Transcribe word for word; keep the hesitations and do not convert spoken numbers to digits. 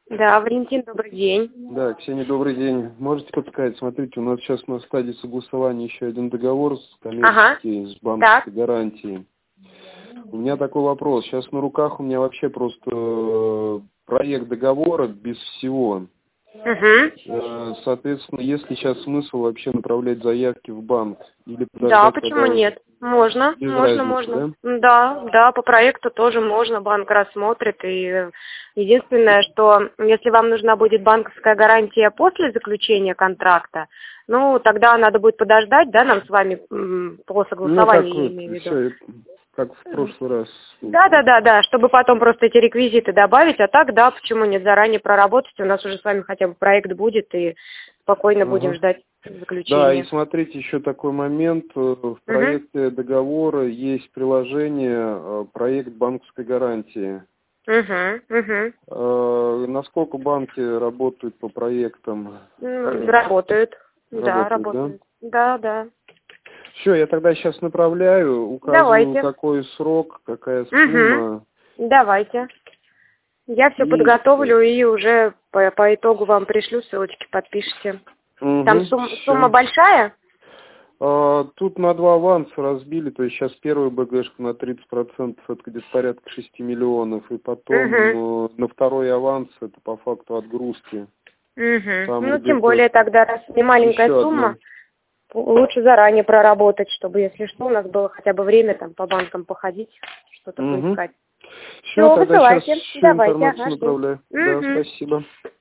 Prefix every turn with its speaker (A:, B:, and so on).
A: Да, Валентин, добрый день.
B: Да, Ксения, добрый день. Можете подсказать, смотрите, у нас сейчас на стадии согласования еще один договор с коммерческий,
A: Ага.
B: с банковской
A: Так.
B: гарантией. У меня такой вопрос. Сейчас на руках у меня вообще просто э, проект договора без всего.
A: Угу.
B: Э, Соответственно, есть ли сейчас смысл вообще направлять заявки в банк? Или
A: Да,
B: подождать,
A: почему
B: когда уже...
A: нет? Можно,
B: Без
A: можно,
B: разницы,
A: можно.
B: да?
A: Да, да, по проекту тоже можно, банк рассмотрит. И единственное, что если вам нужна будет банковская гарантия после заключения контракта, ну, тогда надо будет подождать, да, нам с вами м, по
B: Ну, как
A: согласованию, я
B: вот,
A: имею в виду.
B: все, как в прошлый раз.
A: Да, да, да, да, чтобы потом просто эти реквизиты добавить, а так, да, почему нет, заранее проработать, у нас уже с вами хотя бы проект будет, и спокойно будем
B: Ага.
A: ждать
B: Да, и
A: заключения.
B: смотрите, еще такой момент. э, В
A: Угу.
B: проекте договора есть приложение э, «Проект банковской гарантии».
A: Угу, угу.
B: Э, Насколько банки работают по проектам? Э,
A: Работают, да,
B: Работают, да?
A: работают. Да, да.
B: Все, я тогда сейчас направляю, указываю,
A: Давайте.
B: какой срок, какая
A: Угу.
B: сумма.
A: Давайте. Я все
B: И
A: подготовлю и уже по, по итогу вам пришлю ссылочки, подпишите. Там
B: угу,
A: сумма, сумма
B: все.
A: большая?
B: Тут на два аванса разбили, то есть сейчас первый БГшка на тридцать процентов, это где-то порядка шести миллионов, и потом
A: Угу.
B: э, на второй аванс, это по факту отгрузки.
A: Угу.
B: Там
A: Ну, тем
B: где-то
A: более тогда, раз не маленькая
B: еще одна.
A: сумма, лучше заранее проработать, чтобы, если что, у нас было хотя бы время там по банкам походить, что-то
B: Угу.
A: поискать.
B: Все,
A: Все,
B: тогда сейчас
A: высылайте.
B: всю
A: Давайте,
B: информацию
A: ага, жду.
B: направляю. Да,
A: Угу.
B: спасибо.